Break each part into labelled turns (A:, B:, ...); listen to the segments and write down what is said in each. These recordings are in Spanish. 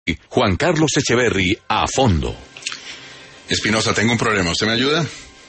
A: Juan Carlos Echeverry a fondo.
B: Espinosa, tengo un problema. ¿Usted me ayuda?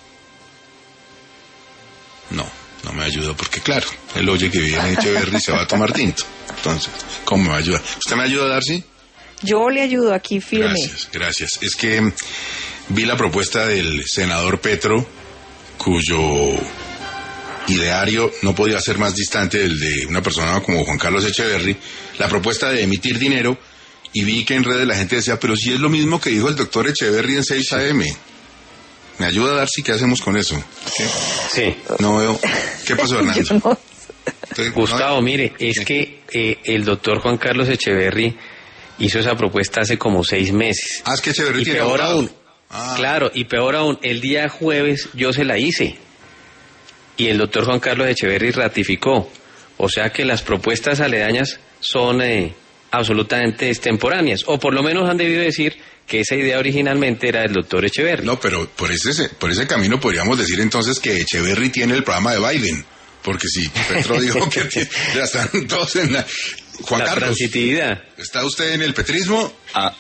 B: No me ayuda porque, claro, él oye que viene Echeverry y se va a tomar tinto. Entonces, ¿cómo me va a ayudar? ¿Usted me ayuda, Darcy?
C: Yo le ayudo aquí firme.
B: Gracias. Es que vi la propuesta del senador Petro, cuyo ideario no podía ser más distante del de una persona como Juan Carlos Echeverry, la propuesta de emitir dinero, y vi que en redes la gente decía, pero si es lo mismo que dijo el doctor Echeverry en 6 AM. ¿Me ayuda, Darcy? ¿Qué hacemos con eso?
D: Sí.
B: No veo. ¿Qué pasó, Hernando?
D: Gustavo, mire, es que el doctor Juan Carlos Echeverry hizo esa propuesta hace como 6 meses.
B: Es que Echeverry
D: y
B: tiene
D: peor
B: abogado.
D: aún, claro, y peor aún, el día jueves yo se la hice y el doctor Juan Carlos Echeverry ratificó. O sea que las propuestas aledañas son absolutamente extemporáneas, o por lo menos han debido decir que esa idea originalmente era del doctor Echeverry.
B: No, pero por ese camino podríamos decir entonces que Echeverry tiene el programa de Biden, porque si Petro dijo que ya están todos en la... Juan
D: la
B: Carlos,
D: transitividad.
B: ¿Está usted en el petrismo?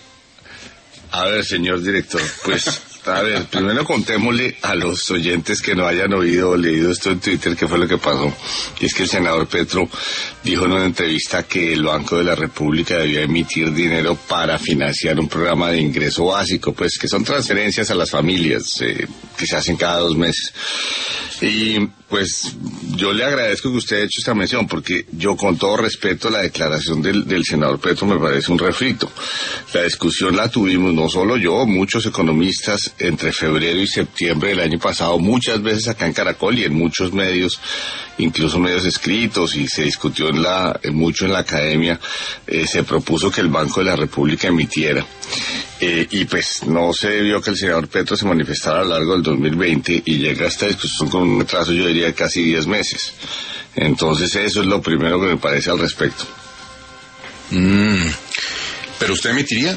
E: A ver, señor director, pues, a ver, primero contémosle a los oyentes que no hayan oído o leído esto en Twitter qué fue lo que pasó. Y es que el senador Petro dijo en una entrevista que el Banco de la República debía emitir dinero para financiar un programa de ingreso básico, pues que son transferencias a las familias que se hacen cada 2 meses. Y pues yo le agradezco que usted haya hecho esta mención, porque yo, con todo respeto, la declaración del senador Petro me parece un refrito. La discusión la tuvimos no solo yo, muchos economistas entre febrero y septiembre del año pasado, muchas veces acá en Caracol y en muchos medios, incluso medios escritos, y se discutió mucho en la academia. Se propuso que el Banco de la República emitiera. Y pues no se vio que el senador Petro se manifestara a lo largo del 2020 y llega a esta discusión con un retraso, yo diría, de casi 10 meses. Entonces eso es lo primero que me parece al respecto.
B: ¿Pero usted emitiría?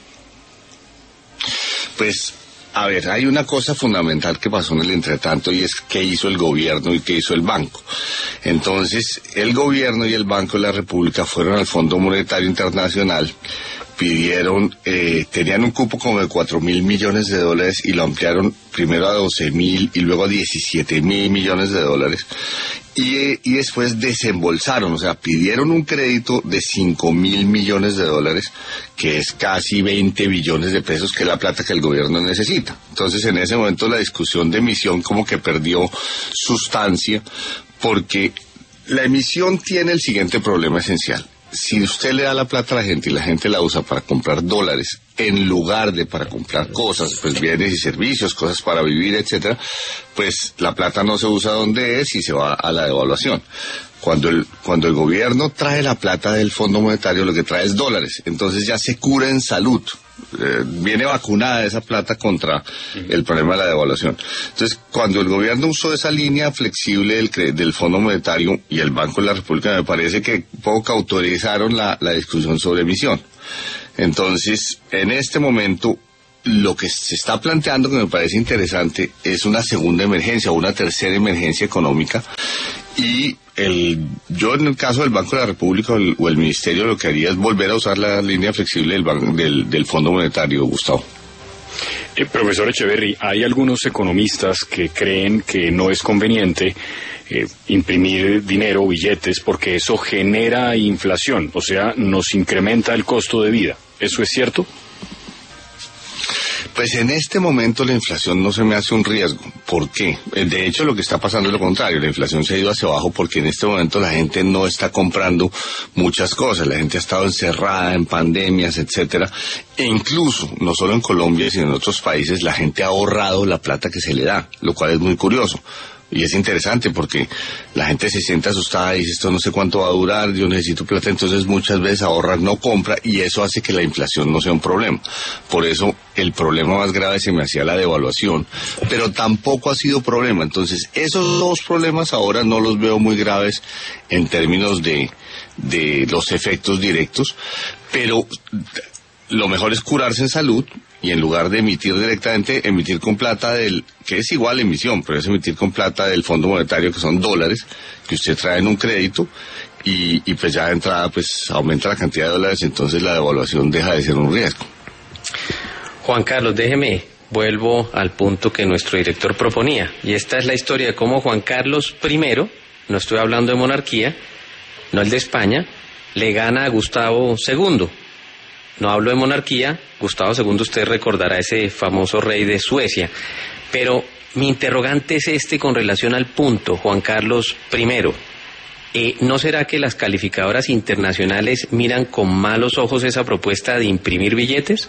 E: Pues, a ver, hay una cosa fundamental que pasó en el entretanto, y es qué hizo el gobierno y qué hizo el banco. Entonces, el gobierno y el Banco de la República fueron al Fondo Monetario Internacional, pidieron, tenían un cupo como de $4.000 millones y lo ampliaron primero a 12.000 y luego a 17.000 millones de dólares. Y después desembolsaron, o sea, pidieron un crédito de 5.000 millones de dólares, que es casi 20 billones de pesos, que es la plata que el gobierno necesita. Entonces, en ese momento la discusión de emisión como que perdió sustancia, porque la emisión tiene el siguiente problema esencial. Si usted le da la plata a la gente y la gente la usa para comprar dólares en lugar de para comprar cosas, pues bienes y servicios, cosas para vivir, etcétera, pues la plata no se usa donde es y se va a la devaluación. Cuando el gobierno trae la plata del Fondo Monetario, lo que trae es dólares, entonces ya se cura en salud. Viene vacunada esa plata contra el problema de la devaluación. Entonces, cuando el gobierno usó esa línea flexible del Fondo Monetario y el Banco de la República, me parece que poco autorizaron la discusión sobre emisión. Entonces, en este momento, lo que se está planteando, que me parece interesante, es una segunda emergencia o una tercera emergencia económica. Y yo, en el caso del Banco de la República o el Ministerio, lo que haría es volver a usar la línea flexible del Fondo Monetario, Gustavo.
F: Profesor Echeverry, hay algunos economistas que creen que no es conveniente imprimir dinero, billetes, porque eso genera inflación, o sea, nos incrementa el costo de vida. ¿Eso es cierto?
E: Pues en este momento la inflación no se me hace un riesgo. ¿Por qué? De hecho, lo que está pasando es lo contrario. La inflación se ha ido hacia abajo porque en este momento la gente no está comprando muchas cosas. La gente ha estado encerrada en pandemias, etcétera. E incluso, no solo en Colombia, sino en otros países, la gente ha ahorrado la plata que se le da, lo cual es muy curioso. Y es interesante porque la gente se siente asustada y dice, esto no sé cuánto va a durar, yo necesito plata, entonces muchas veces ahorra, no compra, y eso hace que la inflación no sea un problema. Por eso el problema más grave se me hacía la devaluación, pero tampoco ha sido problema. Entonces esos 2 problemas ahora no los veo muy graves en términos de los efectos directos, pero lo mejor es curarse en salud. Y en lugar de emitir directamente, emitir con plata que es igual emisión, pero es emitir con plata del Fondo Monetario, que son dólares, que usted trae en un crédito, y pues ya de entrada pues aumenta la cantidad de dólares, entonces la devaluación deja de ser un riesgo.
D: Juan Carlos, vuelvo al punto que nuestro director proponía, y esta es la historia de cómo Juan Carlos I, no estoy hablando de monarquía, no el de España, le gana a Gustavo II. No hablo de monarquía, Gustavo II usted recordará ese famoso rey de Suecia, pero mi interrogante es con relación al punto, Juan Carlos I. ¿No será que las calificadoras internacionales miran con malos ojos esa propuesta de imprimir billetes?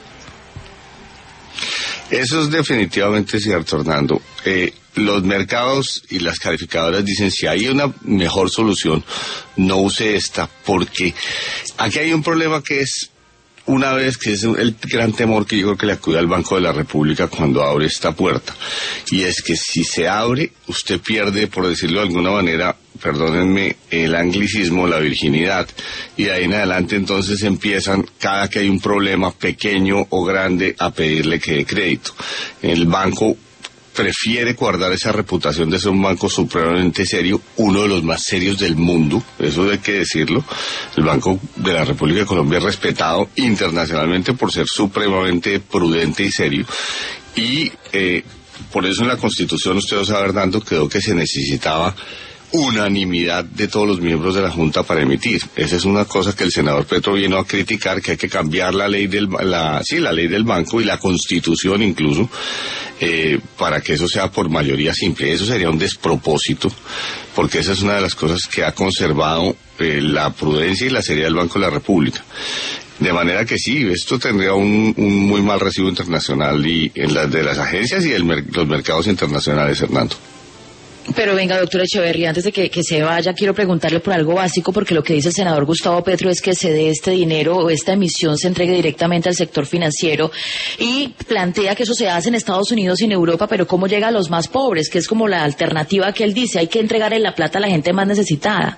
E: Eso es definitivamente cierto, Hernando. Los mercados y las calificadoras dicen, si hay una mejor solución, no use esta, porque aquí hay un problema que es, una vez que es el gran temor que yo creo que le acude al Banco de la República cuando abre esta puerta, y es que si se abre, usted pierde, por decirlo de alguna manera, perdónenme el anglicismo, la virginidad, y de ahí en adelante entonces empiezan, cada que hay un problema pequeño o grande, a pedirle que dé crédito. El banco prefiere guardar esa reputación de ser un banco supremamente serio, uno de los más serios del mundo, eso hay que decirlo. El Banco de la República de Colombia es respetado internacionalmente por ser supremamente prudente y serio, y por eso en la Constitución, usted lo sabe, Hernando, quedó que se necesitaba unanimidad de todos los miembros de la Junta para emitir. Esa es una cosa que el senador Petro vino a criticar, que hay que cambiar la ley la ley del banco y la Constitución incluso, para que eso sea por mayoría simple. Eso sería un despropósito, porque esa es una de las cosas que ha conservado la prudencia y la seriedad del Banco de la República. De manera que sí, esto tendría un muy mal recibo internacional y en de las agencias y los mercados internacionales, Hernando.
C: Pero venga, doctor Echeverri, antes de que se vaya, quiero preguntarle por algo básico, porque lo que dice el senador Gustavo Petro es que se dé este dinero o esta emisión se entregue directamente al sector financiero, y plantea que eso se hace en Estados Unidos y en Europa, pero ¿cómo llega a los más pobres? Que es como la alternativa que él dice, hay que entregarle la plata a la gente más necesitada.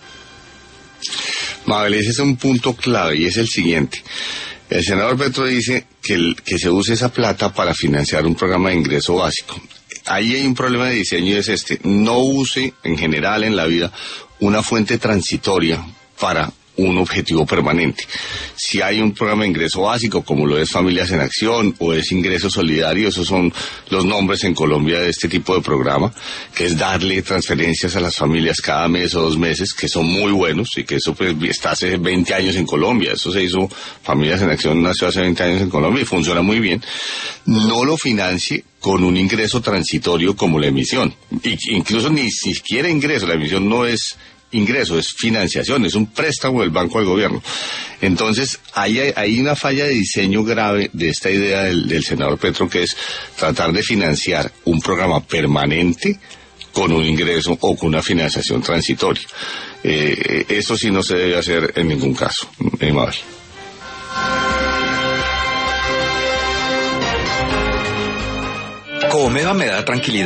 E: Mabel, ese es un punto clave y es el siguiente. El senador Petro dice que se use esa plata para financiar un programa de ingreso básico. Ahí hay un problema de diseño y es no use en general en la vida una fuente transitoria para un objetivo permanente. Si hay un programa de ingreso básico, como lo es Familias en Acción o es Ingreso Solidario, esos son los nombres en Colombia de este tipo de programa, que es darle transferencias a las familias cada mes o 2 meses, que son muy buenos, y que eso pues está hace 20 años en Colombia. Eso se hizo, Familias en Acción nació hace 20 años en Colombia y funciona muy bien. No lo financie con un ingreso transitorio como la emisión. Incluso ni siquiera ingreso, la emisión no es ingreso, es financiación, es un préstamo del banco al gobierno. Entonces, hay una falla de diseño grave de esta idea del senador Petro, que es tratar de financiar un programa permanente con un ingreso o con una financiación transitoria. Eso sí no se debe hacer en ningún caso, Mabel.
A: Comeva me da tranquilidad.